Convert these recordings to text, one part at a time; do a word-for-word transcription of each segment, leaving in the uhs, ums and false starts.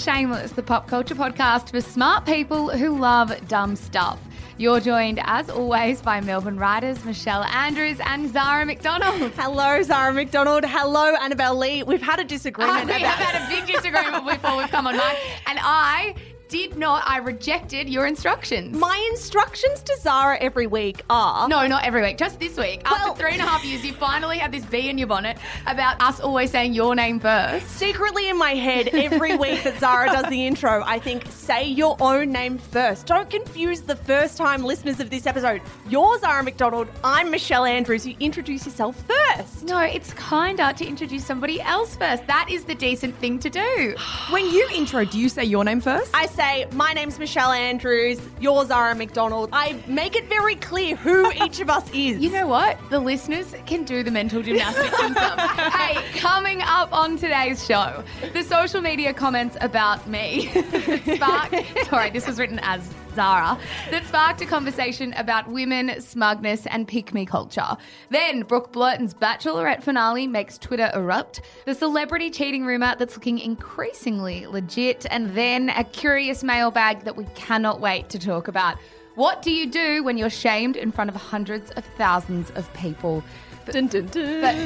Shameless, the pop culture podcast for smart people who love dumb stuff. You're joined, as always, by Melbourne writers Michelle Andrews and Zara McDonald. Hello, Zara McDonald. Hello, Annabelle Lee. We've had a disagreement. Uh, we about- have had a big disagreement before we've come on mic, and I did not. I rejected your instructions. My instructions to Zara every week are... No, not every week, just this week. Well- After three and a half years, you finally have this bee in your bonnet about us always saying your name first. Secretly in my head, every week that Zara does the intro, I think, say your own name first. Don't confuse the first-time listeners of this episode. You're Zara McDonald. I'm Michelle Andrews. You introduce yourself first. No, it's kinder to introduce somebody else first. That is the decent thing to do. When you intro, do you say your name first? I say, my name's Michelle Andrews. You're Zara McDonald. I make it very clear who each of us is. You know what? The listeners can do the mental gymnastics themselves. Hey, coming up on today's show, the social media comments about me sparked, sorry, this was written as Zara, that sparked a conversation about women, smugness and pick-me culture. Then Brooke Blurton's Bachelorette finale makes Twitter erupt, the celebrity cheating rumour that's looking increasingly legit, and then a curious mailbag that we cannot wait to talk about. What do you do when you're shamed in front of hundreds of thousands of people? But, Dun, dun, dun. but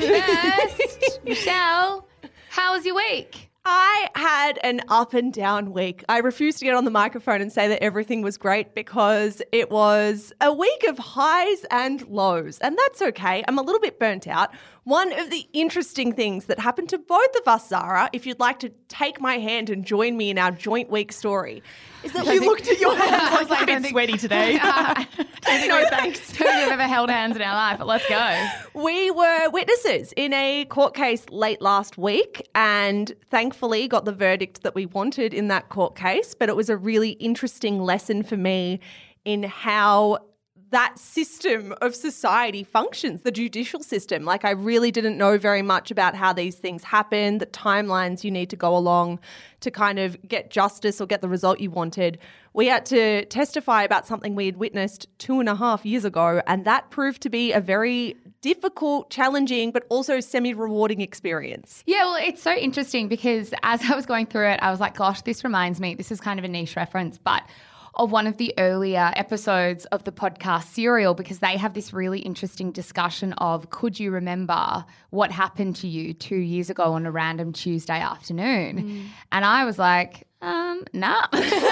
first, Michelle, how was your week? I had an up and down week. I refused to get on the microphone and say that everything was great because it was a week of highs and lows, and that's okay. I'm a little bit burnt out. One of the interesting things that happened to both of us, Zara, if you'd like to take my hand and join me in our joint week story, is that we looked at your hands. I was like, a bit sweaty today. I don't think No, we've- thanks. I don't think we've ever held hands in our life, but let's go. We were witnesses in a court case late last week and thankfully got the verdict that we wanted in that court case. But it was a really interesting lesson for me in how that system of society functions, the judicial system. Like, I really didn't know very much about how these things happen, the timelines you need to go along to kind of get justice or get the result you wanted. We had to testify about something we had witnessed two and a half years ago, and that proved to be a very difficult, challenging, but also semi-rewarding experience. Yeah, well, it's so interesting because as I was going through it, I was like, gosh, this reminds me, this is kind of a niche reference, but of one of the earlier episodes of the podcast Serial, because they have this really interesting discussion of, could you remember what happened to you two years ago on a random Tuesday afternoon? Mm. And I was like, um, nah.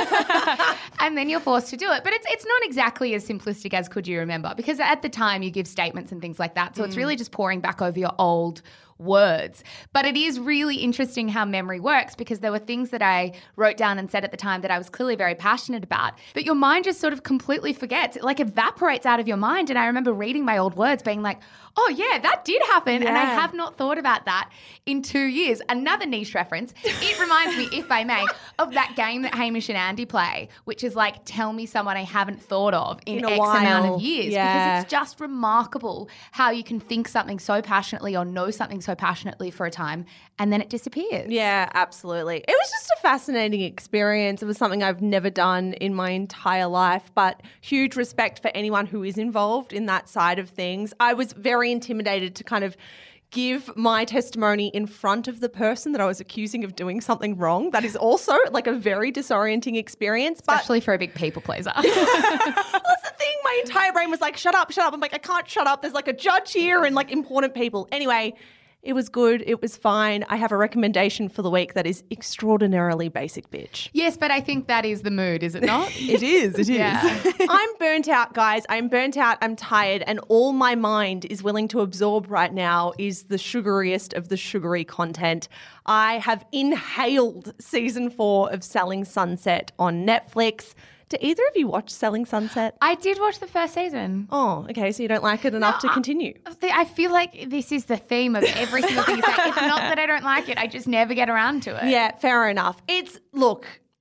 And then you're forced to do it. But it's it's not exactly as simplistic as could you remember, because at the time you give statements and things like that. So mm. it's really just pouring back over your old words. But it is really interesting how memory works, because there were things that I wrote down and said at the time that I was clearly very passionate about, but your mind just sort of completely forgets. It like evaporates out of your mind. And I remember reading my old words being like, oh yeah, that did happen. Yeah. And I have not thought about that in two years. Another niche reference. It reminds me, if I may, of that game that Hamish and Andy play, which is like, tell me someone I haven't thought of in, in a X while. amount of years. Yeah. Because it's just remarkable how you can think something so passionately or know something so passionately for a time and then it disappears. Yeah, absolutely. It was just a fascinating experience. It was something I've never done in my entire life, but huge respect for anyone who is involved in that side of things. I was very intimidated to kind of give my testimony in front of the person that I was accusing of doing something wrong. That is also like a very disorienting experience. Especially but- for a big people pleaser. Well, that's the thing. My entire brain was like, shut up, shut up. I'm like, I can't shut up. There's like a judge here and like important people. Anyway, it was good. It was fine. I have a recommendation for the week that is extraordinarily basic bitch. Yes, but I think that is the mood, is it not? It is, it is. Yeah. I'm burnt out, guys. I'm burnt out. I'm tired. And all my mind is willing to absorb right now is the sugariest of the sugary content. I have inhaled season four of Selling Sunset on Netflix. Do either of you watch Selling Sunset? I did watch the first season. Oh, okay. So you don't like it enough No, to continue? I, I feel like this is the theme of every single thing. It's, like, it's not that I don't like it. I just never get around to it. Yeah, fair enough. It's, look,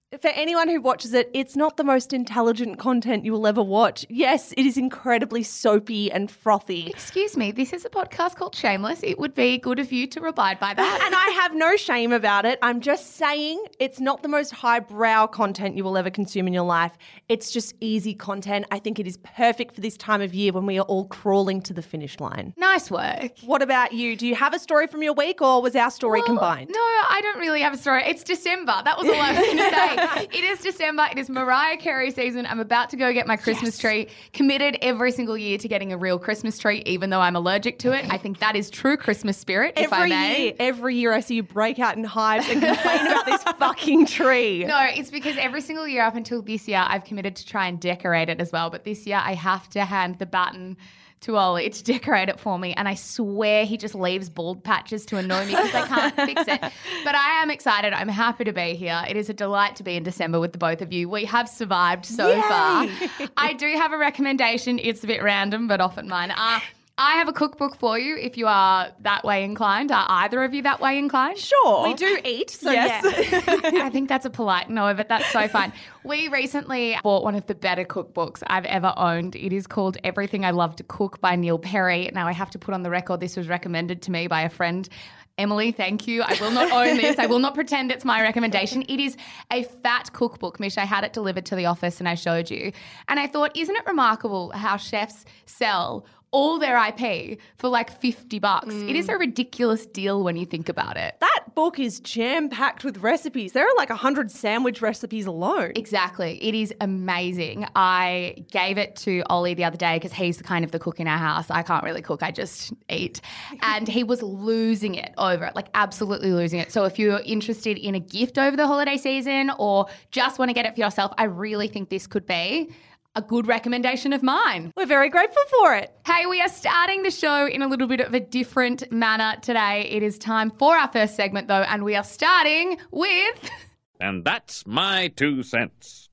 For anyone who watches it, it's not the most intelligent content you will ever watch. Yes, it is incredibly soapy and frothy. Excuse me, this is a podcast called Shameless. It would be good of you to abide by that. And I have no shame about it. I'm just saying it's not the most highbrow content you will ever consume in your life. It's just easy content. I think it is perfect for this time of year when we are all crawling to the finish line. Nice work. What about you? Do you have a story from your week, or was our story Well, combined? No, I don't really have a story. It's December. That was all I was going to say. It is December. It is Mariah Carey season. I'm about to go get my Christmas Yes. tree. Committed every single year to getting a real Christmas tree, even though I'm allergic to it. I think that is true Christmas spirit, if I Every may. year, every year I see you break out in hives and complain about this fucking tree. No, it's because every single year up until this year, I've committed to try and decorate it as well. But this year, I have to hand the baton to Ollie to decorate it for me. And I swear he just leaves bald patches to annoy me because I can't fix it. But I am excited. I'm happy to be here. It is a delight to be in December with the both of you. We have survived so Yay. far. I do have a recommendation. It's a bit random, but often mine. Uh, I have a cookbook for you if you are that way inclined. Are either of you that way inclined? Sure. We do eat, so Yes. yeah. I think that's a polite no, but that's so fun. We recently bought one of the better cookbooks I've ever owned. It is called Everything I Love to Cook by Neil Perry. Now, I have to put on the record, this was recommended to me by a friend. Emily, thank you. I will not own this. I will not pretend it's my recommendation. It is a fat cookbook, Mish. I had it delivered to the office and I showed you. And I thought, isn't it remarkable how chefs sell all their I P for like fifty bucks? Mm. It is a ridiculous deal when you think about it. That book is jam-packed with recipes. There are like one hundred sandwich recipes alone. Exactly. It is amazing. I gave it to Ollie the other day because he's the kind of the cook in our house. I can't really cook. I just eat. And he was losing it over it, like absolutely losing it. So if you're interested in a gift over the holiday season or just want to get it for yourself, I really think this could be a good recommendation of mine. We're very grateful for it. Hey, we are starting the show in a little bit of a different manner today. It is time for our first segment, though, and we are starting with... And that's my two cents.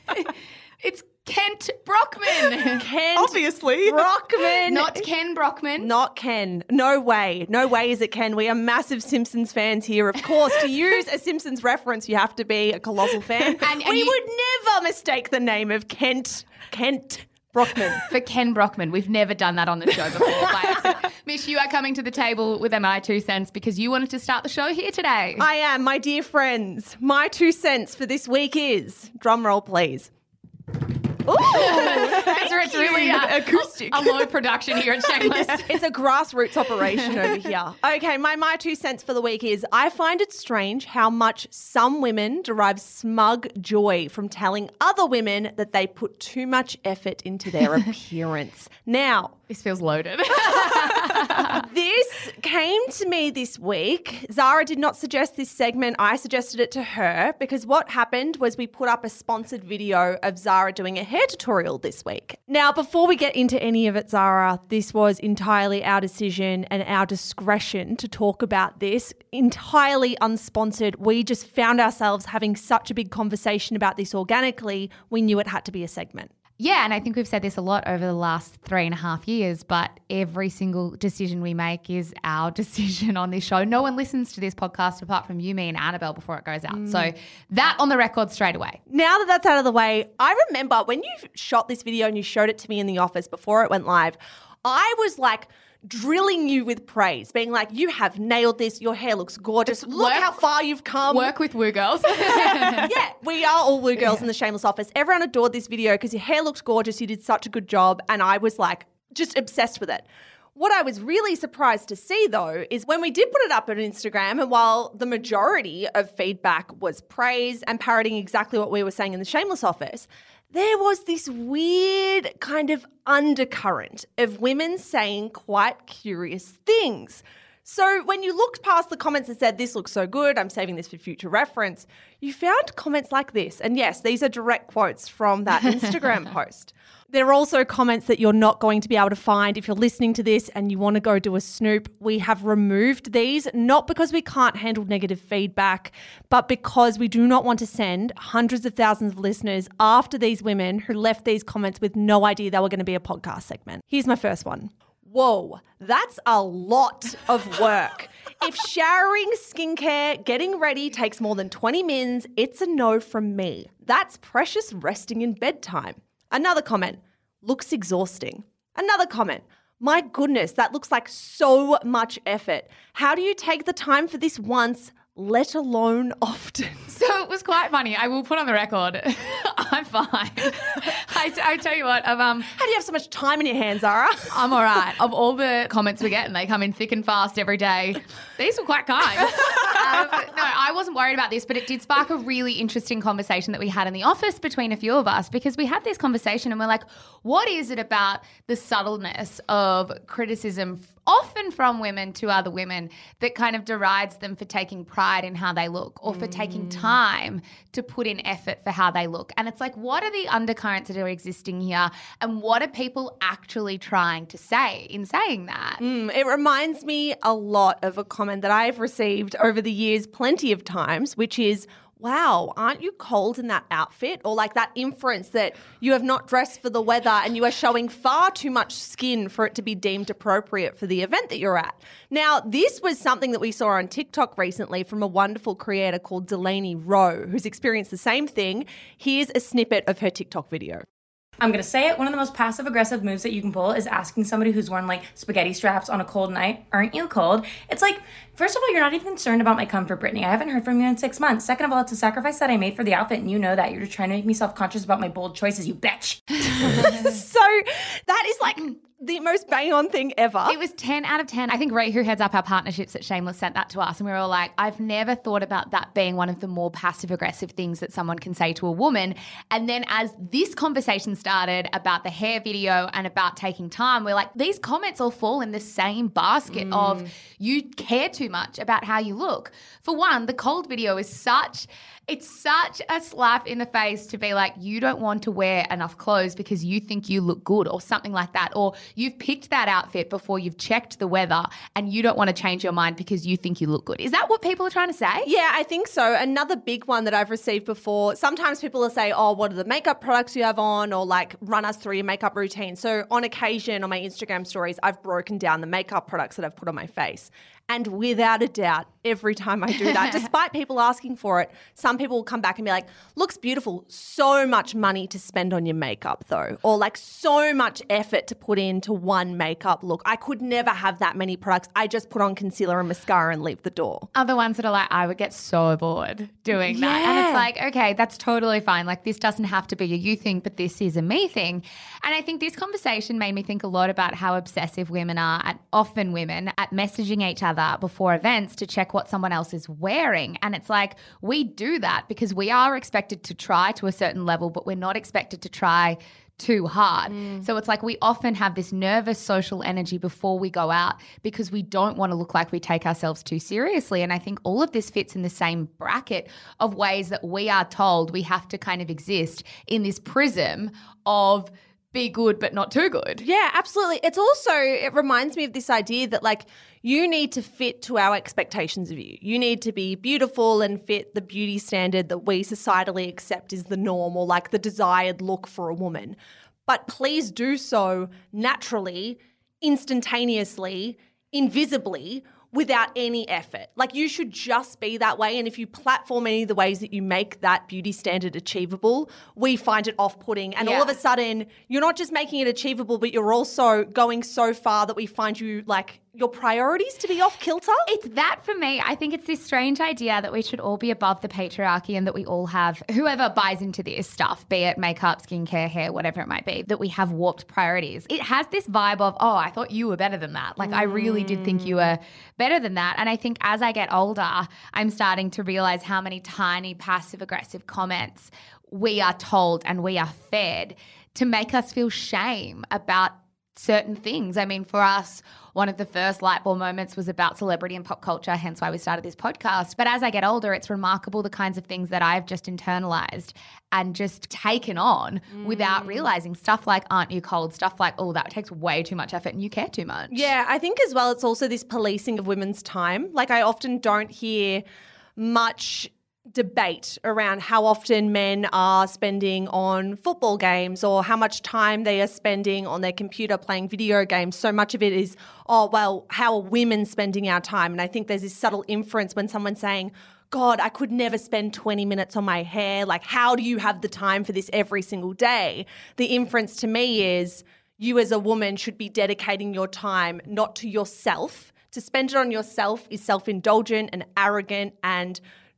It's Kent Brockman. Kent Obviously. Brockman. Not Ken Brockman. Not Ken. No way. No way is it Ken. We are massive Simpsons fans here. Of course, to use a Simpsons reference, you have to be a colossal fan. And- and we you- would never mistake the name of Kent. Kent Brockman. For Ken Brockman. We've never done that on the show before by accident. Mish, you are coming to the table with my two cents because you wanted to start the show here today. I am, my dear friends. My two cents for this week is, drum roll please. Ooh, That's where it's really uh, Acoustic. a low production here at Shameless. it's a grassroots operation over here. Okay, my my two cents for the week is I find it strange how much some women derive smug joy from telling other women that they put too much effort into their appearance. Now, This feels loaded. this came to me this week. Zara did not suggest this segment. I suggested it to her because what happened was we put up a sponsored video of Zara doing a hair tutorial this week. Now, before we get into any of it, Zara, this was entirely our decision and our discretion to talk about this, entirely unsponsored. We just found ourselves having such a big conversation about this organically. We knew it had to be a segment. Yeah, and I think we've said this a lot over the last three and a half years, but every single decision we make is our decision on this show. No one listens to this podcast apart from you, me, and Annabelle before it goes out. Mm. So that on the record straight away. Now that that's out of the way, I remember when you shot this video and you showed it to me in the office before it went live, I was like drilling you with praise, being like, you have nailed this. Your hair looks gorgeous. Look work- how far you've come. Work with Woo Girls. Yeah, we are all Woo Girls in the Shameless office. Everyone adored this video because your hair looks gorgeous. You did such a good job. And I was like, just obsessed with it. What I was really surprised to see, though, is when we did put it up on Instagram, and while the majority of feedback was praise and parroting exactly what we were saying in the Shameless office, there was this weird kind of undercurrent of women saying quite curious things. So when you looked past the comments and said, this looks so good, I'm saving this for future reference, you found comments like this. And yes, these are direct quotes from that Instagram post. There are also comments that you're not going to be able to find if you're listening to this and you want to go do a snoop. We have removed these, not because we can't handle negative feedback, but because we do not want to send hundreds of thousands of listeners after these women who left these comments with no idea they were going to be a podcast segment. Here's my first one. Whoa, that's a lot of work. If showering, skincare, getting ready takes more than twenty mins, it's a no from me. That's precious resting in bedtime. Another comment, looks exhausting. Another comment, my goodness, that looks like so much effort. How do you take the time for this once, let alone often? So it was quite funny. I will put on the record, I'm fine. I, I tell you what, of, um, How do you have so much time in your hands, Zara? I'm all right. Of all the comments we get, and they come in thick and fast every day, these were quite kind. um, no, I wasn't worried about this, but it did spark a really interesting conversation that we had in the office between a few of us, because we had this conversation and we're like, what is it about the subtleness of criticism, often from women to other women, that kind of derides them for taking pride in how they look or for mm. taking time to put in effort for how they look? And it's like, what are the undercurrents that are existing here, and what are people actually trying to say in saying that? Mm, it reminds me a lot of a comment that I've received over the years plenty of times, which is, wow, aren't you cold in that outfit? Or like that inference that you have not dressed for the weather and you are showing far too much skin for it to be deemed appropriate for the event that you're at. Now, this was something that we saw on TikTok recently from a wonderful creator called Delaney Rowe, who's experienced the same thing. Here's a snippet of her TikTok video. I'm going to say it. One of the most passive-aggressive moves that you can pull is asking somebody who's worn, like, spaghetti straps on a cold night, aren't you cold? It's like, first of all, you're not even concerned about my comfort, Brittany. I haven't heard from you in six months. Second of all, it's a sacrifice that I made for the outfit, and you know that. You're just trying to make me self-conscious about my bold choices, you bitch. So that is, like, the most bang-on thing ever. It was ten out of ten. I think Ray, who heads up our partnerships at Shameless, sent that to us, and we were all like, I've never thought about that being one of the more passive-aggressive things that someone can say to a woman. And then as this conversation started about the hair video and about taking time, we're like, these comments all fall in the same basket mm. of you care too much about how you look. For one, the cold video is such... It's such a slap in the face to be like, you don't want to wear enough clothes because you think you look good or something like that. Or you've picked that outfit before you've checked the weather and you don't want to change your mind because you think you look good. Is that what people are trying to say? Yeah, I think so. Another big one that I've received before, sometimes people will say, oh, what are the makeup products you have on? Or like, run us through your makeup routine. So on occasion on my Instagram stories, I've broken down the makeup products that I've put on my face. And without a doubt, every time I do that, despite people asking for it, some people will come back and be like, looks beautiful. So much money to spend on your makeup though. Or like so much effort to put into one makeup look. I could never have that many products. I just put on concealer and mascara and leave the door. Other ones that are like, I would get so bored doing yeah. that. And it's like, okay, that's totally fine. Like this doesn't have to be a you thing, but this is a me thing. And I think this conversation made me think a lot about how obsessive women are, at often women, at messaging each other before events to check what someone else is wearing. And it's like, we do that because we are expected to try to a certain level, but we're not expected to try too hard. Mm. So it's like we often have this nervous social energy before we go out because we don't want to look like we take ourselves too seriously. And I think all of this fits in the same bracket of ways that we are told we have to kind of exist in this prism of be good but not too good. Yeah, absolutely. It's also, it reminds me of this idea that like you need to fit to our expectations of you. You need to be beautiful and fit the beauty standard that we societally accept is the norm or like the desired look for a woman. But please do so naturally, instantaneously, invisibly, without any effort. Like you should just be that way. And if you platform any of the ways that you make that beauty standard achievable, we find it off-putting. And yeah. all of a sudden, you're not just making it achievable, but you're also going so far that we find you like your priorities to be off kilter. It's that for me. I think it's this strange idea that we should all be above the patriarchy and that we all have, whoever buys into this stuff, be it makeup, skincare, hair, whatever it might be, that we have warped priorities. It has this vibe of, oh, I thought you were better than that. Like mm. I really did think you were better than that. And I think as I get older, I'm starting to realize how many tiny passive-aggressive comments we are told and we are fed to make us feel shame about certain things. I mean, for us, one of the first light bulb moments was about celebrity and pop culture, hence why we started this podcast. But as I get older, it's remarkable the kinds of things that I've just internalized and just taken on mm. without realizing. Stuff like, aren't you cold? Stuff like, oh, that takes way too much effort and you care too much. Yeah, I think as well it's also this policing of women's time. Like I often don't hear much debate around how often men are spending on football games or how much time they are spending on their computer playing video games. So much of it is, oh, well, how are women spending our time? And I think there's this subtle inference when someone's saying, God, I could never spend twenty minutes on my hair. Like, how do you have the time for this every single day? The inference to me is you as a woman should be dedicating your time not to yourself. To spend it on yourself is self-indulgent and arrogant and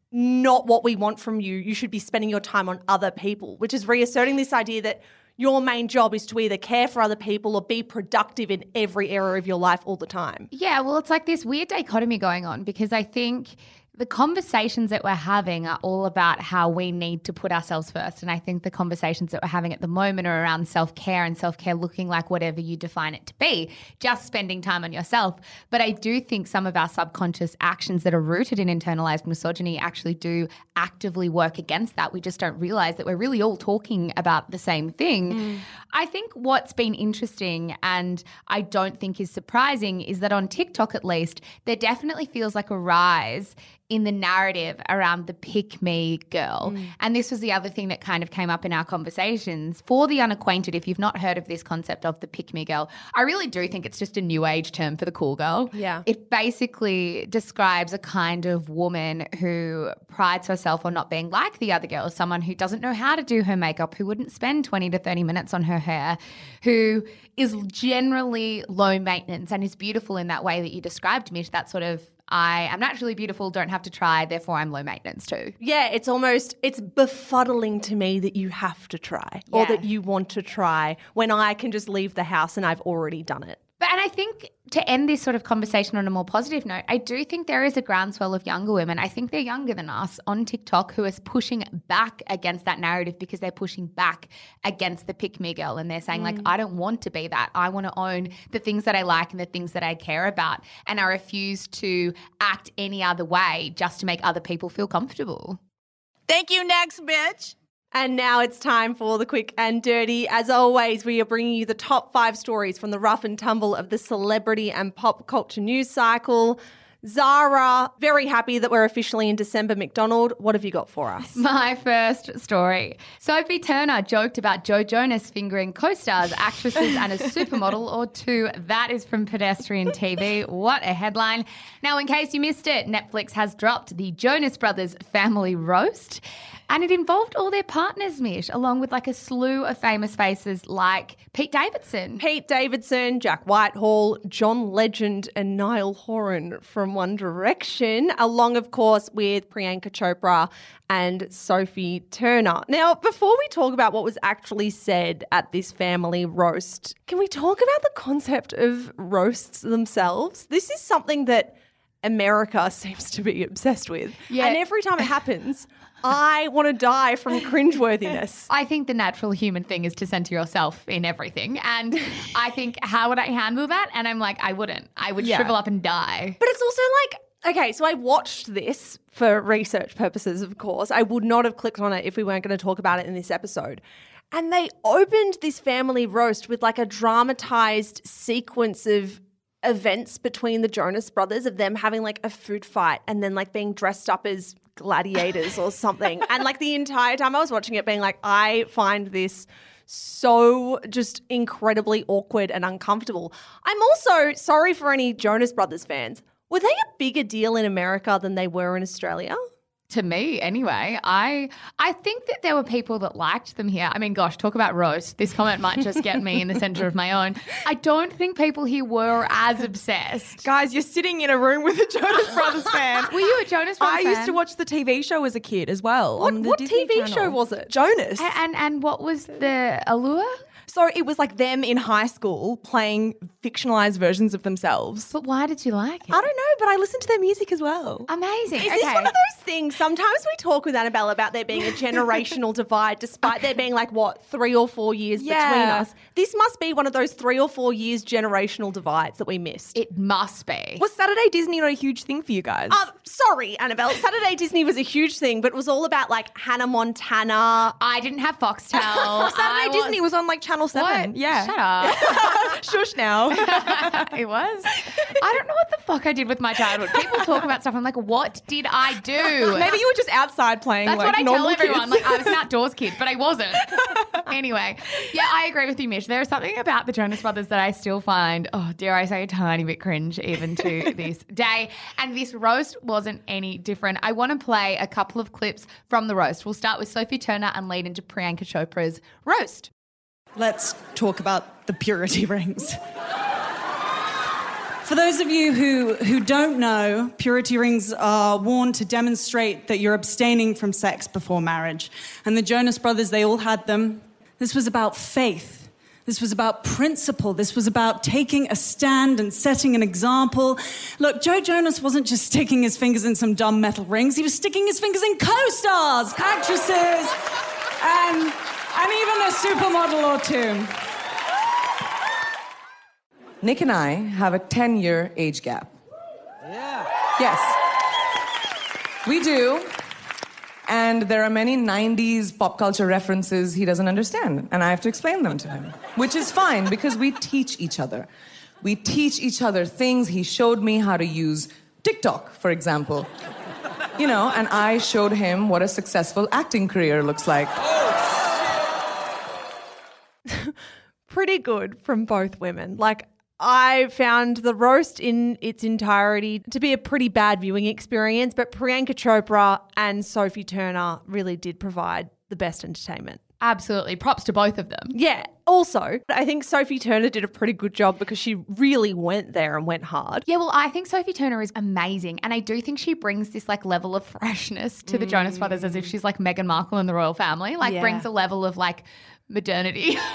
not what we want from you. You should be spending your time on other people, which is reasserting this idea that your main job is to either care for other people or be productive in every area of your life all the time. Yeah, well, it's like this weird dichotomy going on because I think the conversations that we're having are all about how we need to put ourselves first. And I think the conversations that we're having at the moment are around self-care and self-care looking like whatever you define it to be, just spending time on yourself. But I do think some of our subconscious actions that are rooted in internalized misogyny actually do actively work against that. We just don't realize that we're really all talking about the same thing. Mm. I think what's been interesting and I don't think is surprising is that on TikTok at least, there definitely feels like a rise in the narrative around the pick me girl. Mm. And this was the other thing that kind of came up in our conversations. For the unacquainted, if you've not heard of this concept of the pick me girl, I really do think it's just a new age term for the cool girl. Yeah. It basically describes a kind of woman who prides herself on not being like the other girls, someone who doesn't know how to do her makeup, who wouldn't spend twenty to thirty minutes on her hair, who is generally low maintenance and is beautiful in that way that you described, Mish, that sort of I am naturally beautiful, don't have to try, therefore I'm low maintenance too. Yeah, it's almost, it's befuddling to me that you have to try yeah. or that you want to try when I can just leave the house and I've already done it. But and I think to end this sort of conversation on a more positive note, I do think there is a groundswell of younger women. I think they're younger than us on TikTok who are pushing back against that narrative because they're pushing back against the pick me girl and they're saying mm. like, I don't want to be that. I want to own the things that I like and the things that I care about. And I refuse to act any other way just to make other people feel comfortable. Thank you. Next, bitch. And now it's time for the quick and dirty. As always, we are bringing you the top five stories from the rough and tumble of the celebrity and pop culture news cycle. Zara, very happy that we're officially in December. McDonald, what have you got for us? My first story. Sophie Turner joked about Joe Jonas fingering co-stars, actresses and a supermodel or two. That is from Pedestrian T V. What a headline. Now, in case you missed it, Netflix has dropped the Jonas Brothers Family Roast. And it involved all their partners, Mish, along with like a slew of famous faces like Pete Davidson. Pete Davidson, Jack Whitehall, John Legend and Niall Horan from One Direction, along, of course, with Priyanka Chopra and Sophie Turner. Now, before we talk about what was actually said at this family roast, can we talk about the concept of roasts themselves? This is something that America seems to be obsessed with. Yeah. And every time it happens, I want to die from cringeworthiness. I think the natural human thing is to center yourself in everything. And I think, how would I handle that? And I'm like, I wouldn't. I would yeah. shrivel up and die. But it's also like, okay, so I watched this for research purposes, of course. I would not have clicked on it if we weren't going to talk about it in this episode. And they opened this family roast with like a dramatized sequence of events between the Jonas Brothers, of them having like a food fight and then like being dressed up as gladiators or something. And like the entire time I was watching it being like, I find this so just incredibly awkward and uncomfortable. I'm also sorry for any Jonas Brothers fans. Were they a bigger deal in America than they were in Australia? To me, anyway. I I think that there were people that liked them here. I mean, gosh, talk about roast. This comment might just get me in the centre of my own. I don't think people here were as obsessed. Guys, you're sitting in a room with a Jonas Brothers fan. Were you a Jonas Brothers I fan? used to watch the T V show as a kid as well. What, on the what Disney T V Channel. show was it? Jonas. And, and and what was the allure? So it was like them in high school playing fictionalized versions of themselves. But why did you like it? I don't know, but I listened to their music as well. Amazing. Is okay. this one of those things? Sometimes we talk with Annabelle about there being a generational divide, despite there being like, what, three or four years Yeah. between us. This must be one of those three or four years generational divides that we missed. It must be. Was Saturday Disney not a huge thing for you guys? Uh, sorry, Annabelle. Saturday Disney was a huge thing, but it was all about like Hannah Montana. I didn't have Foxtel. Saturday I Disney was, was on like Channel Channel seven. What? Yeah. Shut up. Shush now. It was. I don't know what the fuck I did with my childhood. People talk about stuff. I'm like, what did I do? Maybe you were just outside playing That's like what I normal tell everyone. kids. Like, I was an outdoors kid, but I wasn't. Anyway, yeah, I agree with you, Mish. There is something about the Jonas Brothers that I still find, oh, dare I say, a tiny bit cringe even to this day. And this roast wasn't any different. I want to play a couple of clips from the roast. We'll start with Sophie Turner and lead into Priyanka Chopra's roast. Let's talk about the purity rings. For those of you who, who don't know, purity rings are worn to demonstrate that you're abstaining from sex before marriage. And the Jonas Brothers, they all had them. This was about faith. This was about principle. This was about taking a stand and setting an example. Look, Joe Jonas wasn't just sticking his fingers in some dumb metal rings. He was sticking his fingers in co-stars, actresses, and, and even a supermodel or two. Nick and I have a ten-year age gap. Yeah. Yes. We do. And there are many nineties pop culture references he doesn't understand, and I have to explain them to him. Which is fine, because we teach each other. We teach each other things. He showed me how to use TikTok, for example. You know, and I showed him what a successful acting career looks like. Pretty good from both women. Like, I found the roast in its entirety to be a pretty bad viewing experience, but Priyanka Chopra and Sophie Turner really did provide the best entertainment. Absolutely. Props to both of them. Yeah. Also, I think Sophie Turner did a pretty good job because she really went there and went hard. Yeah, well, I think Sophie Turner is amazing. And I do think she brings this like level of freshness to the Jonas Brothers, as if she's like Meghan Markle in the royal family. Like Yeah. brings a level of like modernity. Is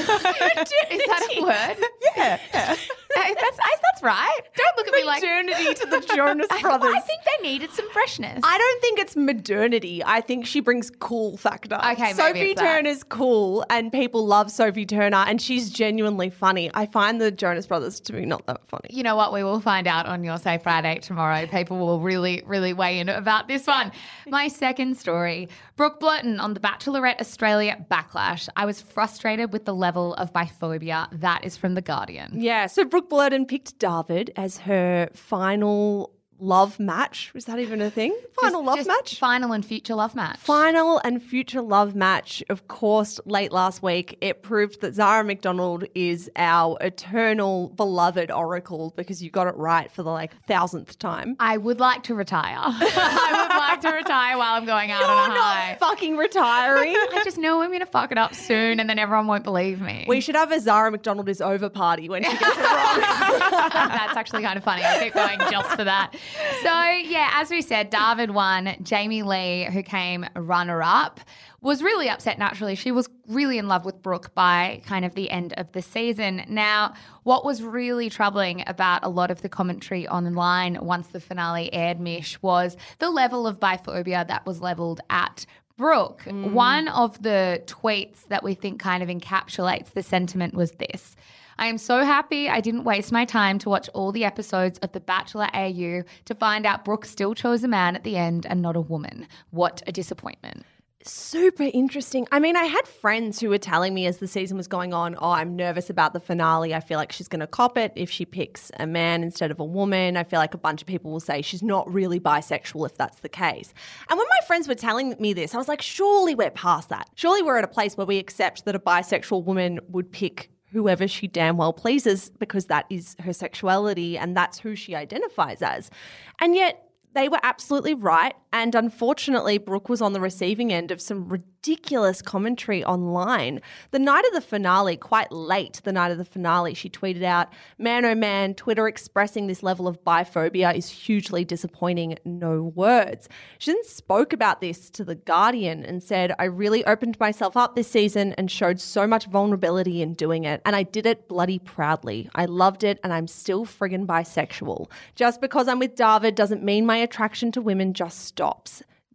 that a word? Yeah. yeah. Uh, that's, I, that's right. Don't look at me like... Modernity to the Jonas I, Brothers. I think they needed some freshness. I don't think it's modernity. I think she brings cool factor. Okay, maybe Sophie it's that. Turner's cool and people love Sophie Turner and she's genuinely funny. I find the Jonas Brothers to be not that funny. You know what? We will find out on Your Say Friday tomorrow. People will really, really weigh in about this one. My second story, Brooke Blurton on the Bachelorette Australia Backlash. I was frustrated with the level of biphobia. That is from The Guardian. Yeah, so Brooke Blurton picked David as her final love match. Was that even a thing? Final Just- love just match? Final and future love match. Final and future love match. Of course, late last week, it proved that Zara McDonald is our eternal beloved oracle because you got it right for the like thousandth time. I would like to retire. I would like to retire while I'm going out on a You're high. not fucking retiring. I just know I'm going to fuck it up soon and then everyone won't believe me. We should have a Zara McDonald is over party when she gets it wrong. That's actually kind of funny. I'll keep going just for that. So, yeah, as we said, David won. Jamie Lee, who came runner-up, was really upset naturally. She was really in love with Brooke by kind of the end of the season. Now, what was really troubling about a lot of the commentary online once the finale aired, Mish, was the level of biphobia that was levelled at Brooke. Mm. One of the tweets that we think kind of encapsulates the sentiment was this: I am so happy I didn't waste my time to watch all the episodes of The Bachelor A U to find out Brooke still chose a man at the end and not a woman. What a disappointment. Super interesting. I mean, I had friends who were telling me as the season was going on, oh, I'm nervous about the finale. I feel like she's going to cop it if she picks a man instead of a woman. I feel like a bunch of people will say she's not really bisexual if that's the case. And when my friends were telling me this, I was like, surely we're past that. Surely we're at a place where we accept that a bisexual woman would pick whoever she damn well pleases because that is her sexuality and that's who she identifies as. And yet they were absolutely right. And unfortunately, Brooke was on the receiving end of some ridiculous commentary online. The night of the finale, quite late, the night of the finale, she tweeted out, man, oh man, Twitter expressing this level of biphobia is hugely disappointing. No words. She then spoke about this to The Guardian and said, I really opened myself up this season and showed so much vulnerability in doing it. And I did it bloody proudly. I loved it and I'm still friggin' bisexual. Just because I'm with David doesn't mean my attraction to women just stops.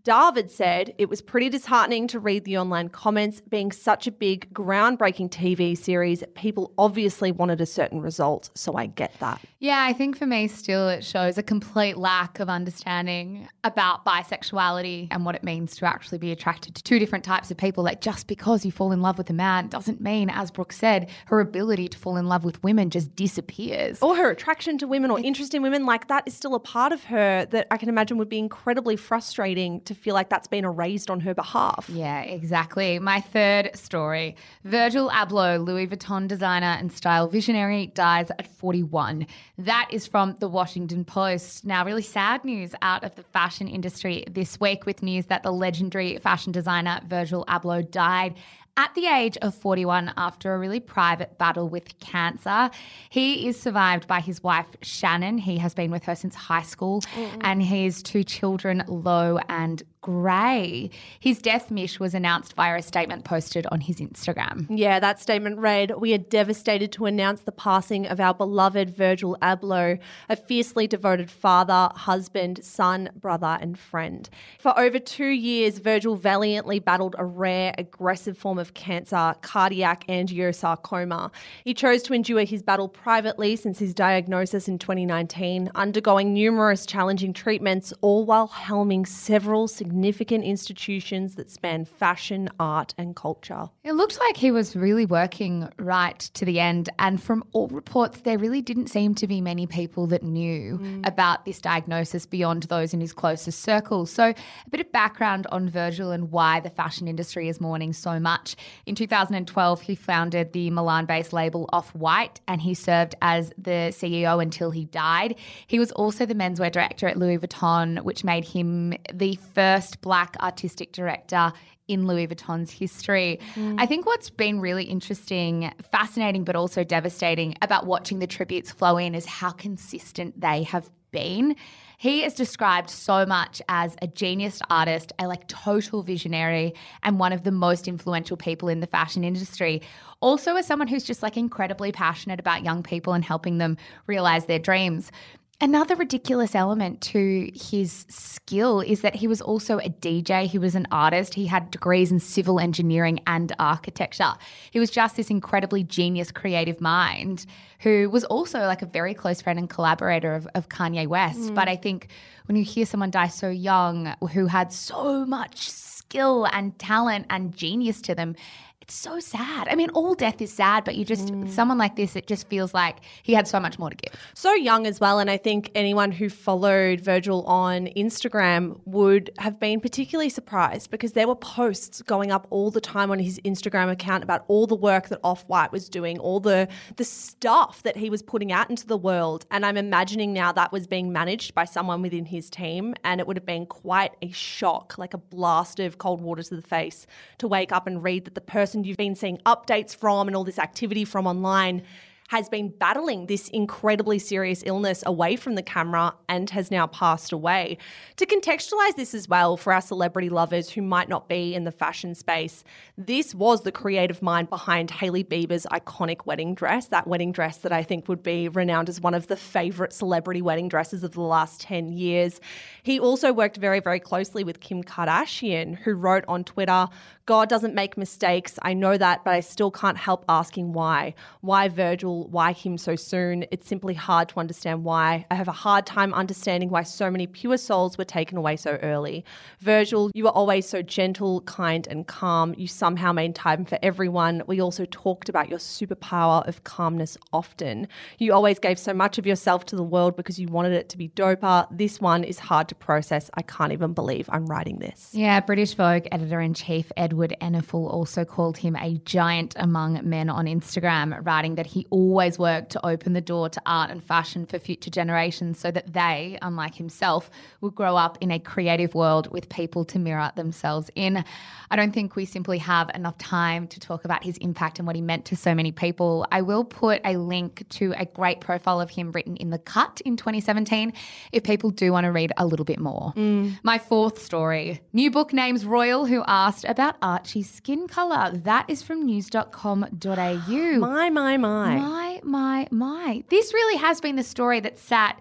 David said, it was pretty disheartening to read the online comments. Being such a big, groundbreaking T V series, people obviously wanted a certain result, so I get that. Yeah, I think for me still it shows a complete lack of understanding about bisexuality and what it means to actually be attracted to two different types of people. Like just because you fall in love with a man doesn't mean, as Brooke said, her ability to fall in love with women just disappears. Or her attraction to women or interest in women, like that is still a part of her that I can imagine would be incredibly frustrating to feel like that's been erased on her behalf. Yeah, exactly. My third story. Virgil Abloh, Louis Vuitton designer and style visionary, dies at forty-one. That is from the Washington Post. Now, really sad news out of the fashion industry this week with news that the legendary fashion designer Virgil Abloh died at the age of forty-one after a really private battle with cancer. He is survived by his wife, Shannon. He has been with her since high school, mm. and his two children, Lo and Gray. His death mish was announced via a statement posted on his Instagram. Yeah, that statement read, "We are devastated to announce the passing of our beloved Virgil Abloh, a fiercely devoted father, husband, son, brother and friend. For over two years, Virgil valiantly battled a rare, aggressive form of cancer, cardiac angiosarcoma. He chose to endure his battle privately since his diagnosis in twenty nineteen, undergoing numerous challenging treatments, all while helming several significant significant institutions that span fashion, art and culture." It looked like he was really working right to the end, and from all reports there really didn't seem to be many people that knew mm. about this diagnosis beyond those in his closest circle. So a bit of background on Virgil and why the fashion industry is mourning so much. In two thousand twelve he founded the Milan-based label Off-White, and he served as the C E O until he died. He was also the menswear director at Louis Vuitton, which made him the first Black artistic director in Louis Vuitton's history. Mm. I think what's been really interesting, fascinating, but also devastating about watching the tributes flow in is how consistent they have been. He is described so much as a genius artist, a like total visionary, and one of the most influential people in the fashion industry. Also as someone who's just like incredibly passionate about young people and helping them realize their dreams. Another ridiculous element to his skill is that he was also a D J. He was an artist. He had degrees in civil engineering and architecture. He was just this incredibly genius creative mind who was also like a very close friend and collaborator of, of Kanye West. Mm. But I think when you hear someone die so young who had so much skill and talent and genius to them, it's so sad. I mean, all death is sad, but you just, mm. someone like this, it just feels like he had so much more to give. So young as well. And I think anyone who followed Virgil on Instagram would have been particularly surprised because there were posts going up all the time on his Instagram account about all the work that Off-White was doing, all the, the stuff that he was putting out into the world. And I'm imagining now that was being managed by someone within his team, and it would have been quite a shock, like a blast of cold water to the face to wake up and read that the person you've been seeing updates from and all this activity from online has been battling this incredibly serious illness away from the camera and has now passed away. To contextualize this as well for our celebrity lovers who might not be in the fashion space, this was the creative mind behind Hailey Bieber's iconic wedding dress, that wedding dress that I think would be renowned as one of the favourite celebrity wedding dresses of the last ten years. He also worked very, very closely with Kim Kardashian, who wrote on Twitter, "God doesn't make mistakes. I know that, but I still can't help asking why. Why Virgil? Why him so soon? It's simply hard to understand why. I have a hard time understanding why so many pure souls were taken away so early. Virgil, you were always so gentle, kind and calm. You somehow made time for everyone. We also talked about your superpower of calmness often. You always gave so much of yourself to the world because you wanted it to be doper. This one is hard to process. I can't even believe I'm writing this." Yeah, British Vogue editor-in-chief Edward Enninful also called him a giant among men on Instagram, writing that he always worked to open the door to art and fashion for future generations so that they, unlike himself, would grow up in a creative world with people to mirror themselves in. I don't think we simply have enough time to talk about his impact and what he meant to so many people. I will put a link to a great profile of him written in The Cut in twenty seventeen if people do want to read a little bit more. Mm. My fourth story, new book names Royal who asked about Archie's skin colour. That is from news dot com dot a u. My, my, my. My, my, my. This really has been the story that sat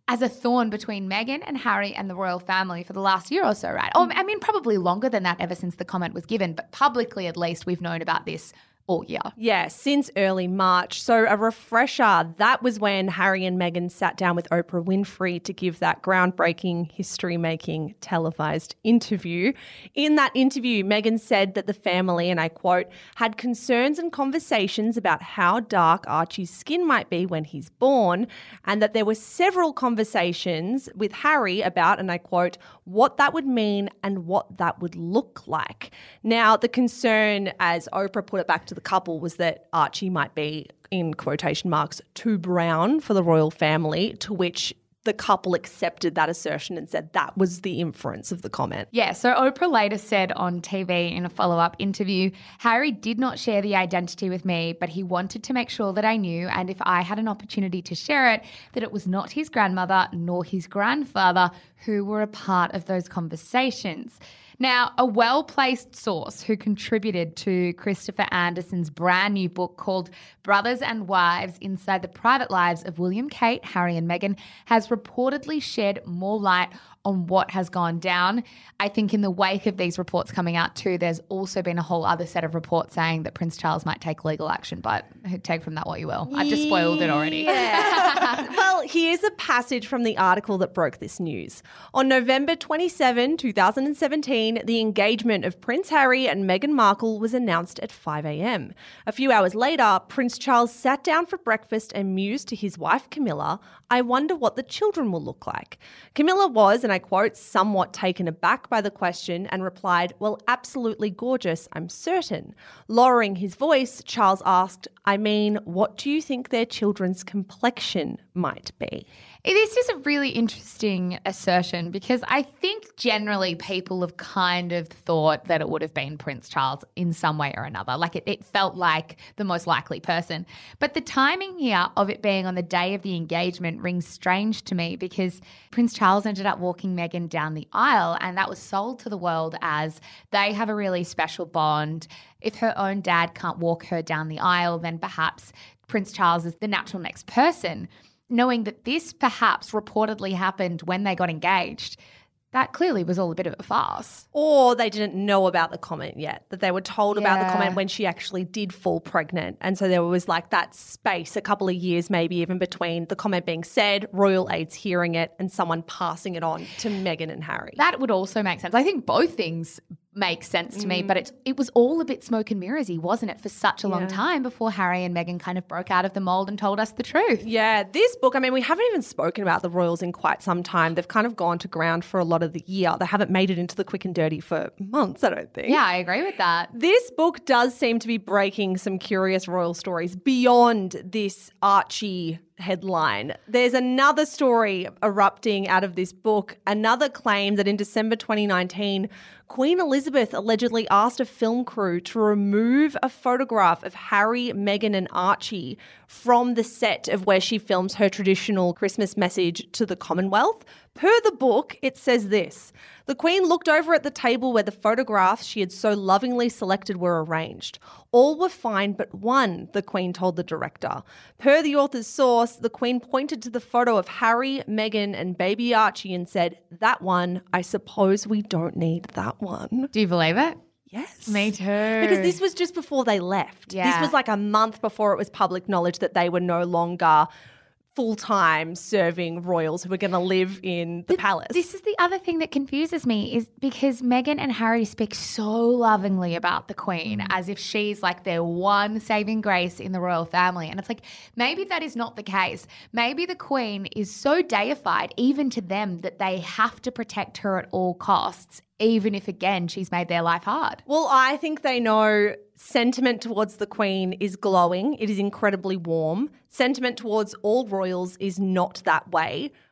as a thorn between Meghan and Harry and the royal family for the last year or so, right? Oh, I mean, probably longer than that ever since the comment was given, but publicly at least we've known about this all year. Yeah, since early March. So a refresher, that was when Harry and Meghan sat down with Oprah Winfrey to give that groundbreaking, history-making televised interview. In that interview, Meghan said that the family, and I quote, had concerns and conversations about how dark Archie's skin might be when he's born, and that there were several conversations with Harry about, and I quote, what that would mean and what that would look like. Now, the concern, as Oprah put it back to the couple, was that Archie might be, in quotation marks, too brown for the royal family, to which the couple accepted that assertion and said that was the inference of the comment. Yeah, so Oprah later said on T V in a follow-up interview, Harry did not share the identity with me, but he wanted to make sure that I knew, and if I had an opportunity to share it, that it was not his grandmother nor his grandfather who were a part of those conversations. Now, a well-placed source who contributed to Christopher Anderson's brand new book called Brothers and Wives Inside the Private Lives of William, Kate, Harry and Meghan has reportedly shed more light on what has gone down. I think in the wake of these reports coming out too, there's also been a whole other set of reports saying that Prince Charles might take legal action, but take from that what you will. I've just spoiled it already. Yeah. Well, here's a passage from the article that broke this news. On November twenty-seventh, twenty seventeen, the engagement of Prince Harry and Meghan Markle was announced at five a.m. A few hours later, Prince Charles sat down for breakfast and mused to his wife Camilla, I wonder what the children will look like. Camilla was, and I quote, somewhat taken aback by the question and replied, well, absolutely gorgeous, I'm certain. Lowering his voice, Charles asked, I mean, what do you think their children's complexion might be? This is a really interesting assertion because I think generally people have kind of thought that it would have been Prince Charles in some way or another. Like it, it felt like the most likely person. But the timing here of it being on the day of the engagement rings strange to me because Prince Charles ended up walking Meghan down the aisle and that was sold to the world as they have a really special bond. If her own dad can't walk her down the aisle, then perhaps Prince Charles is the natural next person. Knowing that this perhaps reportedly happened when they got engaged, that clearly was all a bit of a farce. Or they didn't know about the comment yet, that they were told Yeah. about the comment when she actually did fall pregnant. And so there was like that space, a couple of years maybe even between the comment being said, royal aides hearing it, and someone passing it on to Meghan and Harry. That would also make sense. I think both things make sense to me, but it's, it was all a bit smoke and mirrorsy, wasn't it, for such a long Yeah. time before Harry and Meghan kind of broke out of the mold and told us the truth. Yeah, this book, I mean, we haven't even spoken about the royals in quite some time. They've kind of gone to ground for a lot of the year. They haven't made it into the quick and dirty for months, I don't think. Yeah, I agree with that. This book does seem to be breaking some curious royal stories beyond this Archie headline. There's another story erupting out of this book, another claim that in December twenty nineteen, Queen Elizabeth allegedly asked a film crew to remove a photograph of Harry, Meghan and Archie from the set of where she films her traditional Christmas message to the Commonwealth. Per the book, it says this: the Queen looked over at the table where the photographs she had so lovingly selected were arranged. All were fine but one, the Queen told the director. Per the author's source, the Queen pointed to the photo of Harry, Meghan and baby Archie and said, that one, I suppose we don't need that one. Do you believe it? Yes. Me too. Because this was just before they left. Yeah. This was like a month before it was public knowledge that they were no longer full-time serving royals who were going to live in the palace. This is the other thing that confuses me is because Meghan and Harry speak so lovingly about the Queen as if she's like their one saving grace in the royal family. And it's like, maybe that is not the case. Maybe the Queen is so deified even to them that they have to protect her at all costs, even if, again, she's made their life hard. Well, I think they know sentiment towards the Queen is glowing. It is incredibly warm. Sentiment towards all royals is not that way.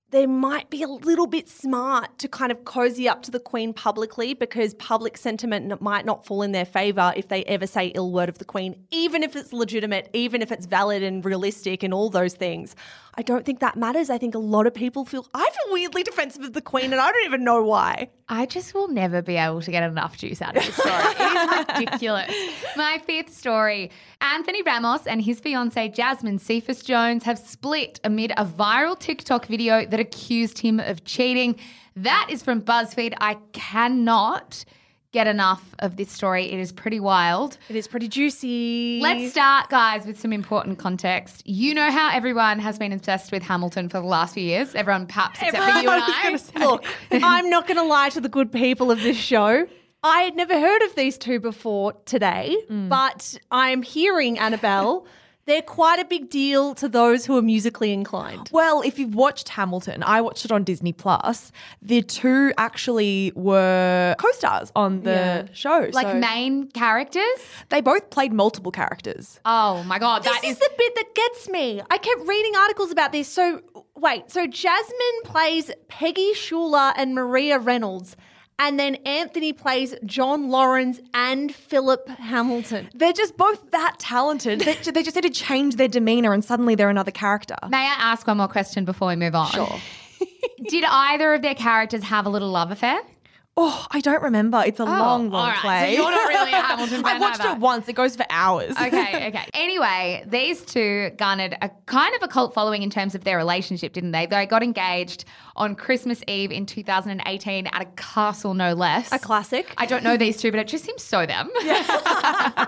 they might be a little bit smart to kind of cozy up to the Queen publicly, because public sentiment might not fall in their favour if they ever say ill word of the Queen, even if it's legitimate, even if it's valid and realistic and all those things. I don't think that matters. I think a lot of people feel, I feel weirdly defensive of the Queen and I don't even know why. I just will never be able to get enough juice out of this story. It is ridiculous. My fifth story. Anthony Ramos and his fiancée Jasmine Cephas Jones have split amid a viral TikTok video that accused him of cheating. That is from BuzzFeed. I cannot get enough of this story. It is pretty wild. It is pretty juicy. Let's start, guys, with some important context. You know how everyone has been obsessed with Hamilton for the last few years? Everyone perhaps except for you and I. Look, I'm not going to lie to the good people of this show. I had never heard of these two before today, mm. but I'm hearing, Annabelle, they're quite a big deal to those who are musically inclined. Well, if you've watched Hamilton, I watched it on Disney Plus. The two actually were co-stars on the yeah. show. Like so main characters? They both played multiple characters. Oh my God. This that is, is the bit that gets me. I kept reading articles about this. So wait, so Jasmine plays Peggy Schuler and Maria Reynolds. And then Anthony plays John Lawrence and Philip Hamilton. They're just both that talented. they, they just need to change their demeanour and suddenly they're another character. May I ask one more question before we move on? Sure. Did either of their characters have a little love affair? Oh, I don't remember. It's a oh, long, long all right. play. So you're not really a Hamilton fan. I watched either. it once. It goes for hours. Okay, okay. Anyway, these two garnered a kind of a cult following in terms of their relationship, didn't they? They got engaged on Christmas Eve in two thousand eighteen at a castle, no less. A classic. I don't know these two, but it just seems so them. Yeah.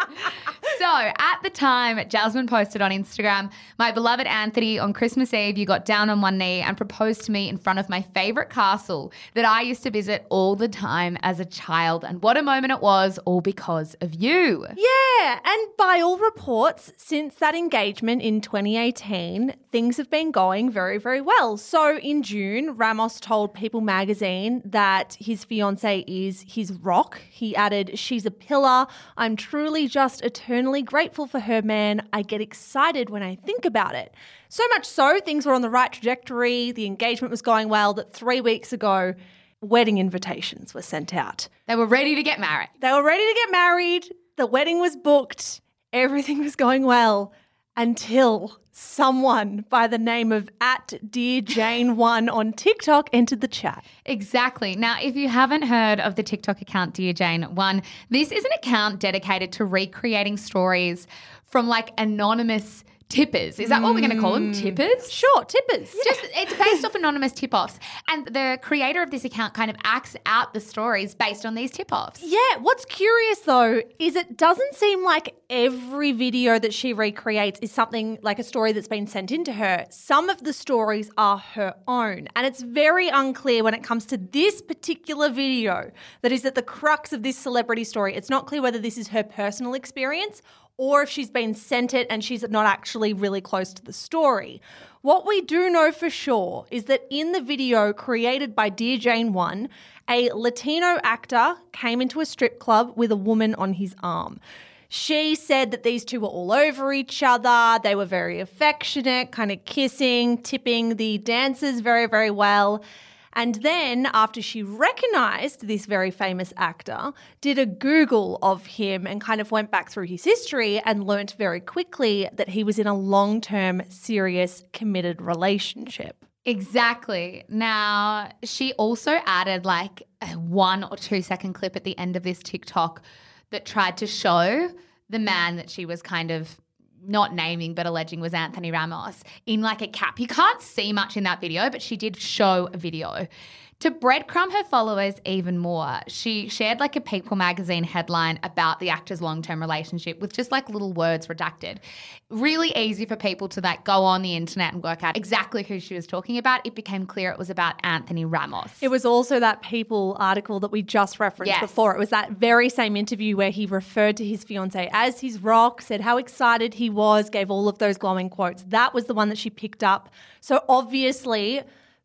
So at the time, Jasmine posted on Instagram, "My beloved Anthony, on Christmas Eve, you got down on one knee and proposed to me in front of my favourite castle that I used to visit all the time as a child. And what a moment it was, all because of you." Yeah, and by all reports, since that engagement in twenty eighteen, things have been going very, very well. So in June, Ramos told People magazine that his fiancée is his rock. He added, "She's a pillar. I'm truly just eternally grateful for her, man. I get excited when I think about it." So much so, things were on the right trajectory. The engagement was going well, that three weeks ago, wedding invitations were sent out. They were ready to get married. They were ready to get married. The wedding was booked. Everything was going well until someone by the name of at Dear Jane one on TikTok entered the chat. Exactly. Now, if you haven't heard of the TikTok account Dear Jane one, this is an account dedicated to recreating stories from like anonymous tippers. Is that what we're going to call them? Tippers? Sure, tippers. Just it's based off anonymous tip-offs. And the creator of this account kind of acts out the stories based on these tip-offs. Yeah, what's curious though is it doesn't seem like every video that she recreates is something like a story that's been sent in to her. Some of the stories are her own. And it's very unclear when it comes to this particular video that is at the crux of this celebrity story. It's not clear whether this is her personal experience or if she's been sent it and she's not actually really close to the story. What we do know for sure is that in the video created by Dear Jane one, a Latino actor came into a strip club with a woman on his arm. She said that these two were all over each other. They were very affectionate, kind of kissing, tipping the dancers very, very well. And then after she recognised this very famous actor, did a Google of him and kind of went back through his history and learnt very quickly that he was in a long-term, serious, committed relationship. Exactly. Now, she also added like a one or two second clip at the end of this TikTok that tried to show the man that she was kind of not naming but alleging was Anthony Ramos in like a cap. You can't see much in that video, but she did show a video. To breadcrumb her followers even more, she shared like a People magazine headline about the actor's long-term relationship with just like little words redacted. Really easy for people to like go on the internet and work out exactly who she was talking about. It became clear it was about Anthony Ramos. It was also that People article that we just referenced yes. before. It was that very same interview where he referred to his fiancée as his rock, said how excited he was, gave all of those glowing quotes. That was the one that she picked up. So obviously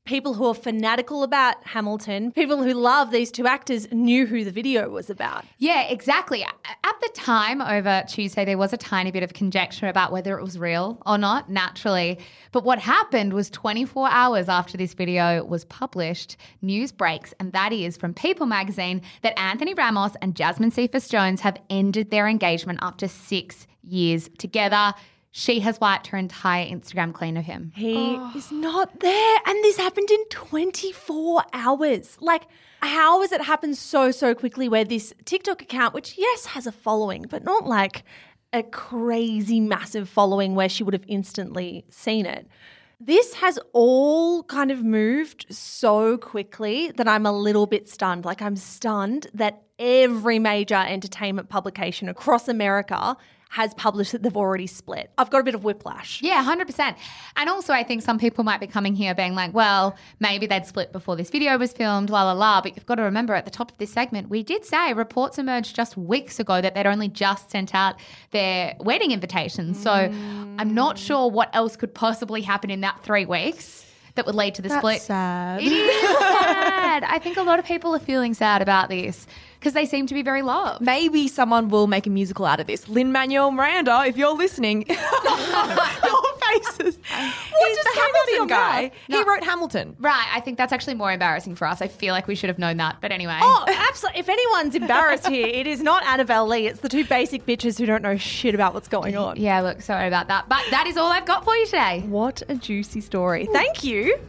People who are fanatical about Hamilton, people who love these two actors knew who the video was about. Yeah, exactly. At the time over Tuesday, there was a tiny bit of conjecture about whether it was real or not, naturally. But what happened was twenty-four hours after this video was published, news breaks, and that is from People magazine, that Anthony Ramos and Jasmine Cephas-Jones have ended their engagement after six years together. She has wiped her entire Instagram clean of him. He oh. is not there. And this happened in twenty-four hours. Like, how has it happened so, so quickly where this TikTok account, which, yes, has a following, but not like a crazy massive following where she would have instantly seen it. This has all kind of moved so quickly that I'm a little bit stunned. Like, I'm stunned that every major entertainment publication across America has published that they've already split. I've got a bit of whiplash. Yeah, one hundred percent. And also I think some people might be coming here being like, well, maybe they'd split before this video was filmed, la, la, la. But you've got to remember at the top of this segment, we did say reports emerged just weeks ago that they'd only just sent out their wedding invitations. So mm. I'm not sure what else could possibly happen in that three weeks that would lead to the That's split. sad. It is sad. I think a lot of people are feeling sad about this because they seem to be very loved. Maybe someone will make a musical out of this. Lin-Manuel Miranda, if you're listening, your faces. What He's just the Hamilton Hamilton guy? guy. No. He wrote Hamilton. Right. I think that's actually more embarrassing for us. I feel like we should have known that. But anyway. Oh, absolutely. If anyone's embarrassed here, it is not Annabelle Lee. It's the two basic bitches who don't know shit about what's going on. Yeah, look, sorry about that. But that is all I've got for you today. What a juicy story. Thank you.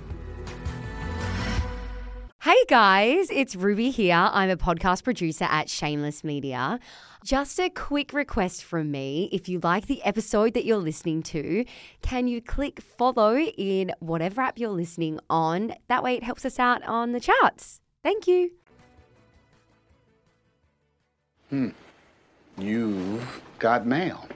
Hey guys, it's Ruby here. I'm a podcast producer at Shameless Media. Just a quick request from me. If you like the episode that you're listening to, can you click follow in whatever app you're listening on? That way it helps us out on the charts. Thank you. Hmm. You've got mail.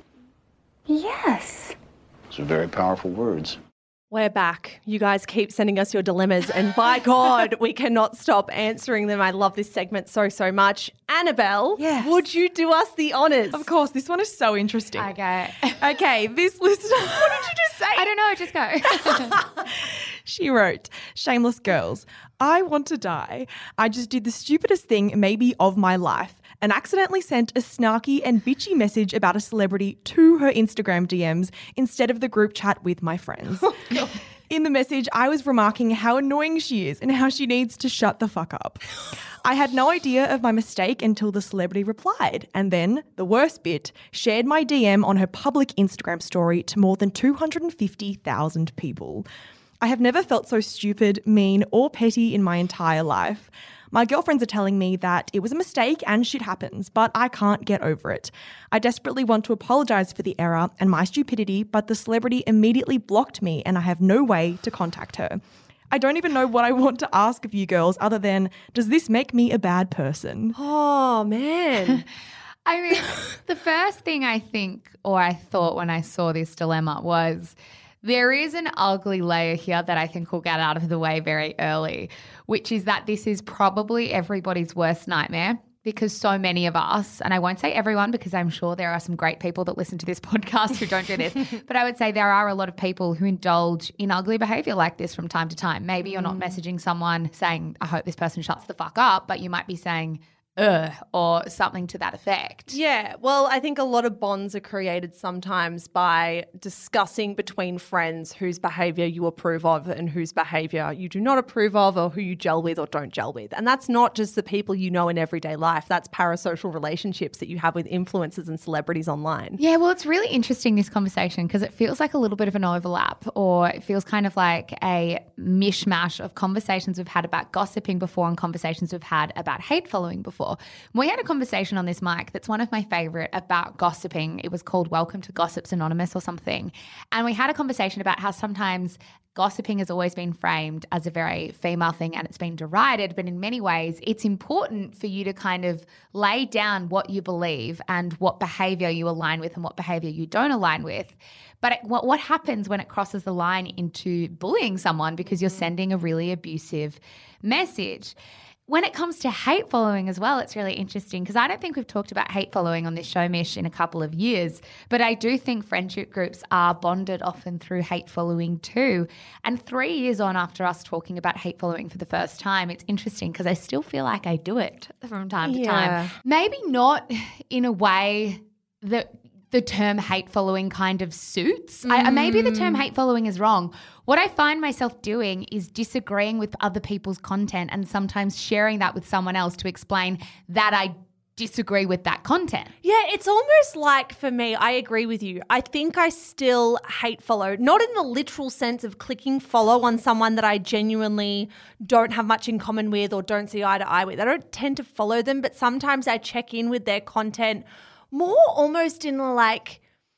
Yes. Those are very powerful words. We're back. You guys keep sending us your dilemmas, and by God, we cannot stop answering them. I love this segment so, so much. Annabelle, yes. would you do us the honours? Of course, this one is so interesting. Okay. Okay, this listener, what did you just say? I don't know, just go. She wrote, Shameless girls, I want to die. I just did the stupidest thing maybe of my life and accidentally sent a snarky and bitchy message about a celebrity to her Instagram D Ms instead of the group chat with my friends. Oh, in the message, I was remarking how annoying she is and how she needs to shut the fuck up. I had no idea of my mistake until the celebrity replied, and then, the worst bit, shared my D M on her public Instagram story to more than two hundred fifty thousand people. I have never felt so stupid, mean, or petty in my entire life. My girlfriends are telling me that it was a mistake and shit happens, but I can't get over it. I desperately want to apologise for the error and my stupidity, but the celebrity immediately blocked me and I have no way to contact her. I don't even know what I want to ask of you girls other than, does this make me a bad person? Oh, man. I mean, the first thing I think or I thought when I saw this dilemma was there is an ugly layer here that I think we'll get out of the way very early, which is that this is probably everybody's worst nightmare because so many of us, and I won't say everyone because I'm sure there are some great people that listen to this podcast who don't do this, but I would say there are a lot of people who indulge in ugly behavior like this from time to time. Maybe you're not messaging someone saying, I hope this person shuts the fuck up, but you might be saying, ugh, or something to that effect. Yeah, well, I think a lot of bonds are created sometimes by discussing between friends whose behaviour you approve of and whose behaviour you do not approve of or who you gel with or don't gel with. And that's not just the people you know in everyday life. That's parasocial relationships that you have with influencers and celebrities online. Yeah, well, it's really interesting, this conversation, because it feels like a little bit of an overlap, or it feels kind of like a mishmash of conversations we've had about gossiping before and conversations we've had about hate following before. We had a conversation on this mic that's one of my favourite about gossiping. It was called Welcome to Gossips Anonymous or something. And we had a conversation about how sometimes gossiping has always been framed as a very female thing and it's been derided, but in many ways it's important for you to kind of lay down what you believe and what behaviour you align with and what behaviour you don't align with. But it, what, what happens when it crosses the line into bullying someone because you're sending a really abusive message? when it comes to hate following as well, it's really interesting because I don't think we've talked about hate following on this show, Mish, in a couple of years. But I do think friendship groups are bonded often through hate following too. And three years on after us talking about hate following for the first time, it's interesting because I still feel like I do it from time to Yeah. time. Maybe not in a way that the term hate following kind of suits. I, maybe the term hate following is wrong. What I find myself doing is disagreeing with other people's content and sometimes sharing that with someone else to explain that I disagree with that content. Yeah, it's almost like for me, I agree with you. I think I still hate follow, not in the literal sense of clicking follow on someone that I genuinely don't have much in common with or don't see eye to eye with. I don't tend to follow them, but sometimes I check in with their content more almost in a like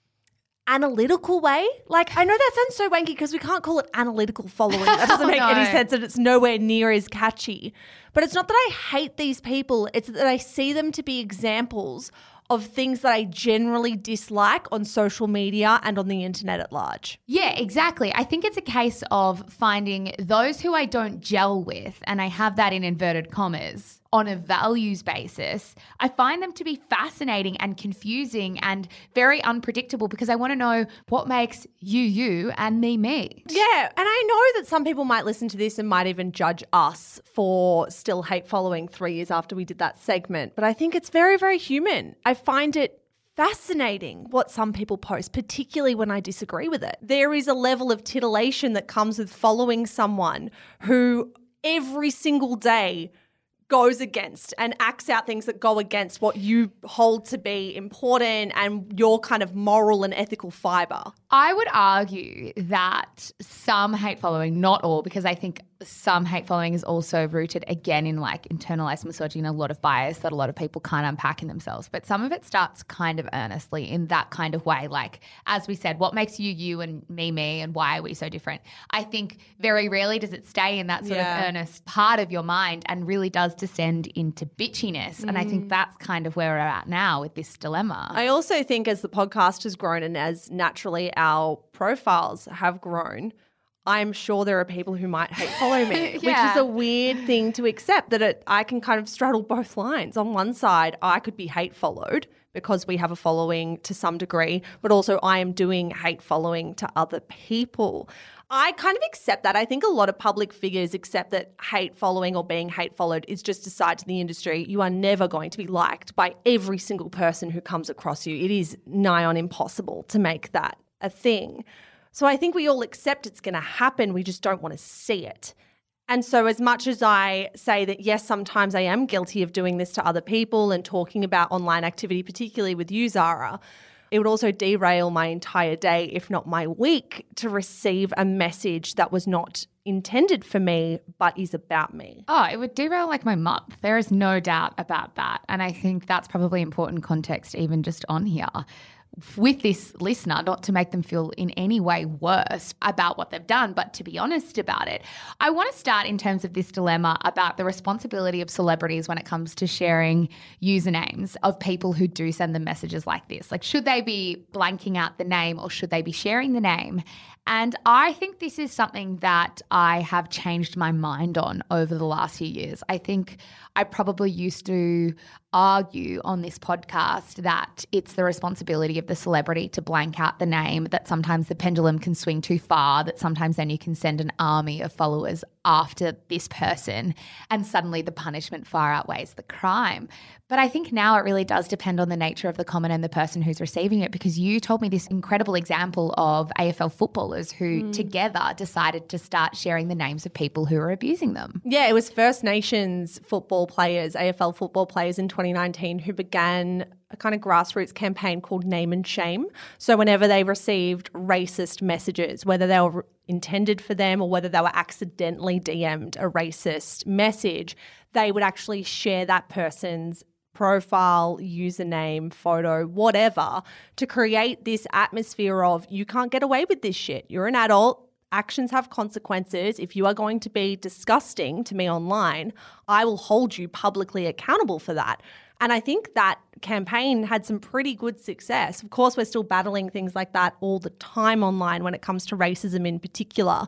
analytical way. Like, I know that sounds so wanky because we can't call it analytical following. That doesn't Oh, make no. any sense and it's nowhere near as catchy. But it's not that I hate these people. It's that I see them to be examples of things that I generally dislike on social media and on the internet at large. Yeah, exactly. I think it's a case of finding those who I don't gel with, and I have that in inverted commas, on a values basis. I find them to be fascinating and confusing and very unpredictable because I want to know what makes you you and me me. Yeah, and I know that some people might listen to this and might even judge us for still hate following three years after we did that segment, but I think it's very, very human. I find it fascinating what some people post, particularly when I disagree with it. There is a level of titillation that comes with following someone who every single day goes against and acts out things that go against what you hold to be important and your kind of moral and ethical fiber. I would argue that some hate following, not all, because I think some hate following is also rooted again in like internalized misogyny, a lot of bias that a lot of people can't unpack in themselves. But some of it starts kind of earnestly in that kind of way. Like, as we said, what makes you you and me me and why are we so different? I think very rarely does it stay in that sort Yeah. of earnest part of your mind and really does descend into bitchiness. Mm. And I think that's kind of where we're at now with this dilemma. I also think as the podcast has grown and as naturally our profiles have grown, I'm sure there are people who might hate follow me, which Yeah. is a weird thing to accept, that it, I can kind of straddle both lines. On one side, I could be hate followed because we have a following to some degree, but also I am doing hate following to other people. I kind of accept that. I think a lot of public figures accept that hate following or being hate followed is just a side to the industry. You are never going to be liked by every single person who comes across you. It is nigh on impossible to make that a thing. So I think we all accept it's going to happen. We just don't want to see it. And so as much as I say that, yes, sometimes I am guilty of doing this to other people and talking about online activity, particularly with you, Zara, it would also derail my entire day, if not my week, to receive a message that was not intended for me but is about me. Oh, it would derail like my month. There is no doubt about that. And I think that's probably important context even just on here with this listener, not to make them feel in any way worse about what they've done, but to be honest about it. I want to start in terms of this dilemma about the responsibility of celebrities when it comes to sharing usernames of people who do send them messages like this. Like, should they be blanking out the name or should they be sharing the name? And I think this is something that I have changed my mind on over the last few years. I think I probably used to argue on this podcast that it's the responsibility of the celebrity to blank out the name, that sometimes the pendulum can swing too far, that sometimes then you can send an army of followers after this person and suddenly the punishment far outweighs the crime. But I think now it really does depend on the nature of the comment and the person who's receiving it, because you told me this incredible example of A F L footballers who mm. together decided to start sharing the names of people who are abusing them. Yeah, it was First Nations football players, A F L football players in twenty nineteen who began a kind of grassroots campaign called Name and Shame. So whenever they received racist messages, whether they were intended for them or whether they were accidentally D M'd a racist message, they would actually share that person's profile, username, photo, whatever, to create this atmosphere of you can't get away with this shit. You're an adult. Actions have consequences. If you are going to be disgusting to me online, I will hold you publicly accountable for that. And I think that campaign had some pretty good success. Of course, we're still battling things like that all the time online when it comes to racism in particular.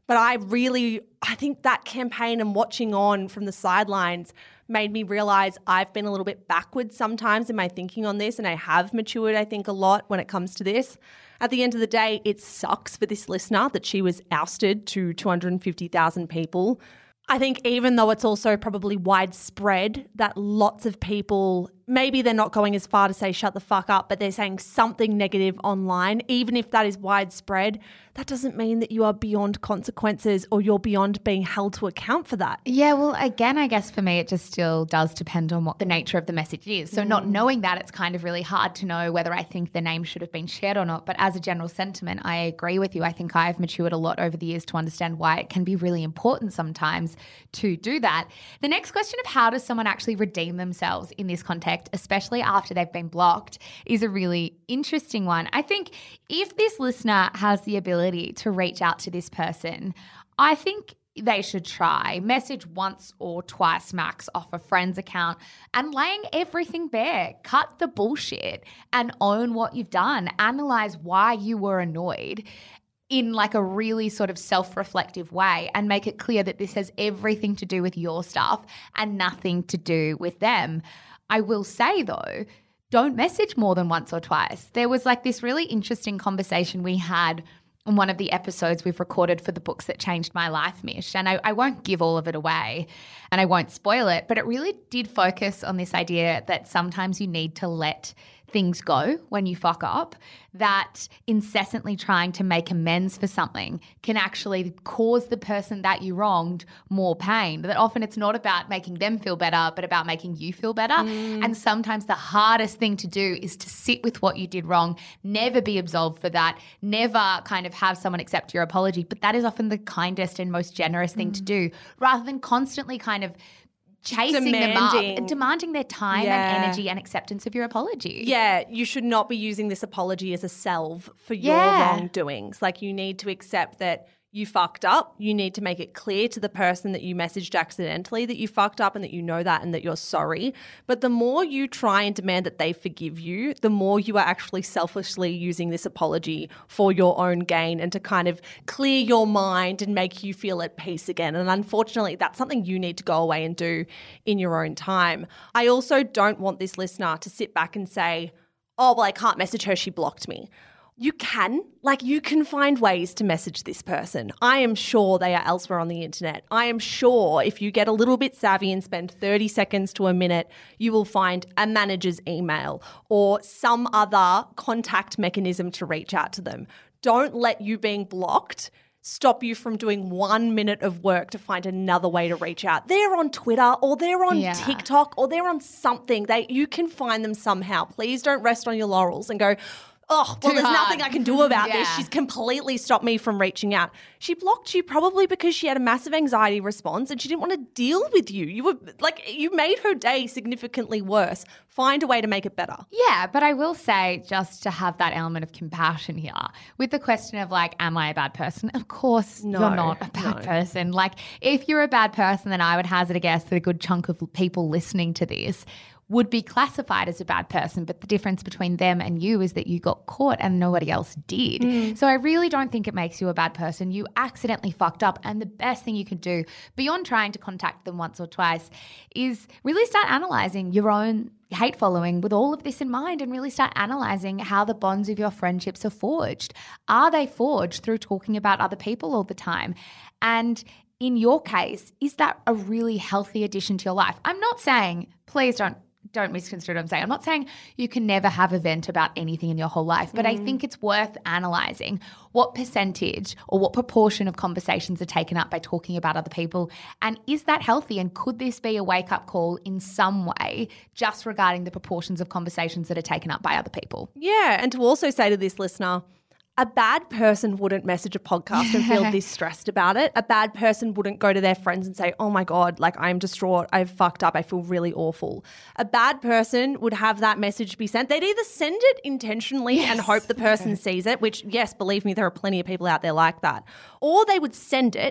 But I really, I think that campaign and watching on from the sidelines made me realize I've been a little bit backwards sometimes in my thinking on this, and I have matured, I think, a lot when it comes to this. At the end of the day, it sucks for this listener that she was ousted to two hundred fifty thousand people. I think even though it's also probably widespread that lots of people, maybe they're not going as far to say shut the fuck up, but they're saying something negative online, even if that is widespread, that doesn't mean that you are beyond consequences or you're beyond being held to account for that. Yeah, well, again, I guess for me, it just still does depend on what the nature of the message is. So mm. not knowing that, it's kind of really hard to know whether I think the name should have been shared or not. But as a general sentiment, I agree with you. I think I've matured a lot over the years to understand why it can be really important sometimes to do that. The next question of how does someone actually redeem themselves in this context, especially after they've been blocked, is a really interesting one. I think if this listener has the ability to reach out to this person, I think they should try. Message once or twice max off a friend's account and laying everything bare. Cut the bullshit and own what you've done. Analyze why you were annoyed in like a really sort of self-reflective way and make it clear that this has everything to do with your stuff and nothing to do with them. I will say though, don't message more than once or twice. There was like this really interesting conversation we had on one of the episodes we've recorded for the Books That Changed My Life, Mish, and I, I won't give all of it away and I won't spoil it, but it really did focus on this idea that sometimes you need to let things go when you fuck up, that incessantly trying to make amends for something can actually cause the person that you wronged more pain, that often it's not about making them feel better, but about making you feel better. Mm. And sometimes the hardest thing to do is to sit with what you did wrong, never be absolved for that, never kind of have someone accept your apology. But that is often the kindest and most generous thing mm. to do, rather than constantly kind of chasing demanding. them up, demanding their time yeah. and energy and acceptance of your apology. Yeah, you should not be using this apology as a salve for your yeah. wrongdoings. Like, you need to accept that you fucked up. You need to make it clear to the person that you messaged accidentally that you fucked up and that you know that and that you're sorry. But the more you try and demand that they forgive you, the more you are actually selfishly using this apology for your own gain and to kind of clear your mind and make you feel at peace again. And unfortunately, that's something you need to go away and do in your own time. I also don't want this listener to sit back and say, oh, well, I can't message her, she blocked me. You can, like you can find ways to message this person. I am sure they are elsewhere on the internet. I am sure if you get a little bit savvy and spend thirty seconds to a minute, you will find a manager's email or some other contact mechanism to reach out to them. Don't let you being blocked stop you from doing one minute of work to find another way to reach out. They're on Twitter or they're on yeah. TikTok or they're on something. They You can find them somehow. Please don't rest on your laurels and go, oh, well, Too there's hard. nothing I can do about Yeah. this. She's completely stopped me from reaching out. She blocked you probably because she had a massive anxiety response and she didn't want to deal with you. You were like, you made her day significantly worse. Find a way to make it better. Yeah, but I will say, just to have that element of compassion here, with the question of like, am I a bad person? Of course No, you're not a bad no. person. Like, if you're a bad person, then I would hazard a guess that a good chunk of people listening to this would be classified as a bad person, but the difference between them and you is that you got caught and nobody else did. Mm. So I really don't think it makes you a bad person. You accidentally fucked up, and the best thing you can do beyond trying to contact them once or twice is really start analysing your own hate following with all of this in mind and really start analysing how the bonds of your friendships are forged. Are they forged through talking about other people all the time? And in your case, is that a really healthy addition to your life? I'm not saying, please don't Don't misconstrue what I'm saying. I'm not saying you can never have a vent about anything in your whole life, but mm. I think it's worth analysing what percentage or what proportion of conversations are taken up by talking about other people, and is that healthy, and could this be a wake-up call in some way just regarding the proportions of conversations that are taken up by other people? Yeah, and to also say to this listener, a bad person wouldn't message a podcast and feel this stressed about it. A bad person wouldn't go to their friends and say, oh my God, like I'm distraught, I've fucked up, I feel really awful. A bad person would have that message be sent. They'd either send it intentionally yes. and hope the person sees it, which, yes, believe me, there are plenty of people out there like that. Or they would send it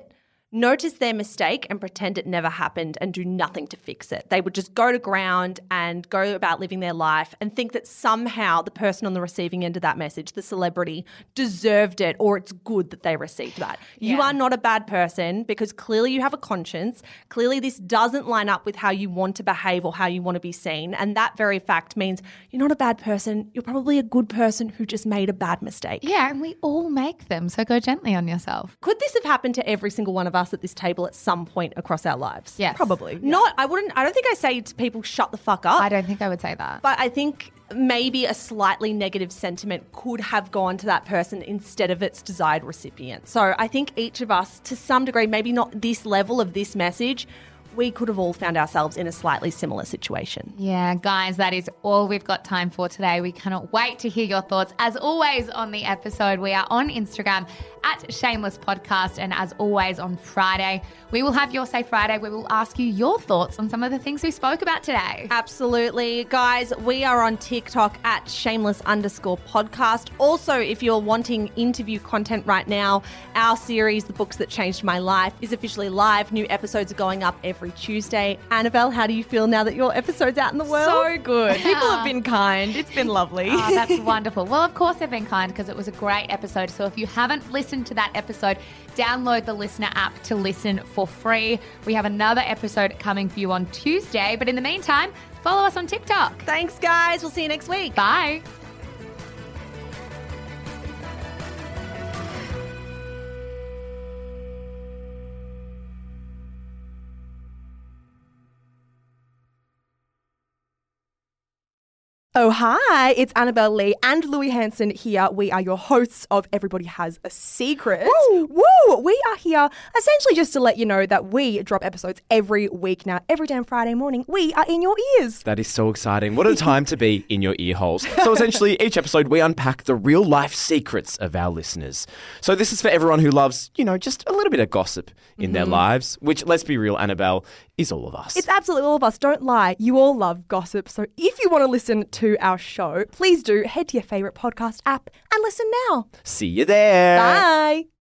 notice their mistake and pretend it never happened and do nothing to fix it. They would just go to ground and go about living their life and think that somehow the person on the receiving end of that message, the celebrity, deserved it or it's good that they received that. You Yeah. are not a bad person because clearly you have a conscience. Clearly this doesn't line up with how you want to behave or how you want to be seen. And that very fact means you're not a bad person. You're probably a good person who just made a bad mistake. Yeah, and we all make them, so go gently on yourself. Could this have happened to every single one of us at this table at some point across our lives? Yes. Probably. Not, I wouldn't, I don't think I say to people, shut the fuck up. I don't think I would say that. But I think maybe a slightly negative sentiment could have gone to that person instead of its desired recipient. So I think each of us, to some degree, maybe not this level of this message, we could have all found ourselves in a slightly similar situation. Yeah, guys, that is all we've got time for today. We cannot wait to hear your thoughts. As always on the episode, we are on Instagram at Shameless Podcast. And as always on Friday, we will have Your Say Friday. We will ask you your thoughts on some of the things we spoke about today. Absolutely. Guys, we are on TikTok at shameless underscore podcast. Also, if you're wanting interview content right now, our series, The Books That Changed My Life, is officially live. New episodes are going up every Tuesday. Annabelle, how do you feel now that your episode's out in the world? So good. People have been kind. It's been lovely. Oh, that's wonderful. Well, of course they've been kind because it was a great episode. So if you haven't listened to that episode, download the Listener app to listen for free. We have another episode coming for you on Tuesday. But in the meantime, follow us on TikTok. Thanks, guys. We'll see you next week. Bye. Oh, hi, it's Annabelle Lee and Louis Hanson here. We are your hosts of Everybody Has a Secret. Woo! Woo! We are here essentially just to let you know that we drop episodes every week now. Every damn Friday morning, we are in your ears. That is so exciting. What a time to be in your ear holes. So essentially, each episode we unpack the real life secrets of our listeners. So this is for everyone who loves, you know, just a little bit of gossip in mm-hmm. their lives, which, let's be real, Annabelle, is all of us. It's absolutely all of us. Don't lie. You all love gossip. So if you want to listen to our show, please do head to your favourite podcast app and listen now. See you there. Bye.